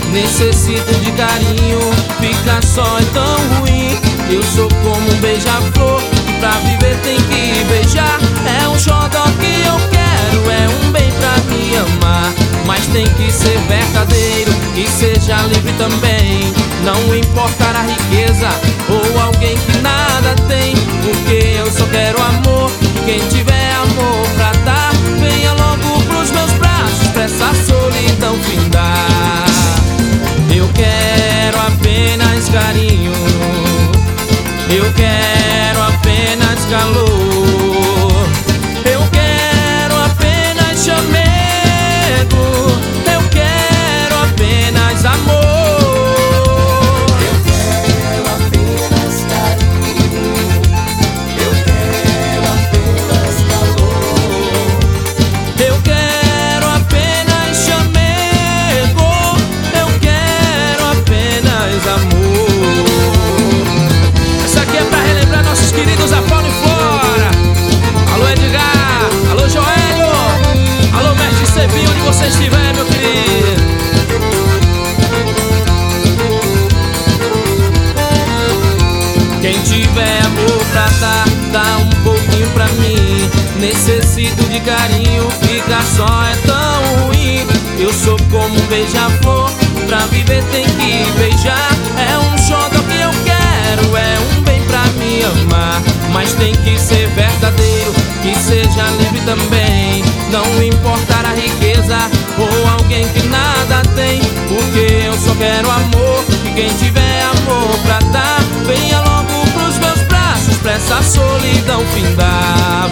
necessito de carinho, ficar só é tão ruim. Eu sou como um beija-flor, que pra viver tem que beijar. É um xodó que eu quero, é um bem pra me amar, mas tem que ser verdadeiro e seja livre também. Não importar a riqueza ou alguém que nada tem, porque eu só quero amor. Quem tiver amor pra dar, venha logo pros meus braços, pra essa solidão findar. Eu quero apenas carinho, eu quero apenas calor, eu quero apenas chamego, eu quero apenas amor. Queridos Apolo e Flora, alô Edgar, alô Joelho, alô Mestre Sebinho, onde você estiver, meu querido. Quem tiver amor pra dar, dá um pouquinho pra mim. Necessito de carinho, ficar só é tão ruim. Eu sou como um beija-flor, pra viver tem que beijar. É um xodó que eu quero, é um bem pra me amar, mas tem que ser verdadeiro e seja livre também. Não importar a riqueza ou alguém que nada tem, porque eu só quero amor. E quem tiver amor pra dar, venha logo pros meus braços, pra essa solidão findar.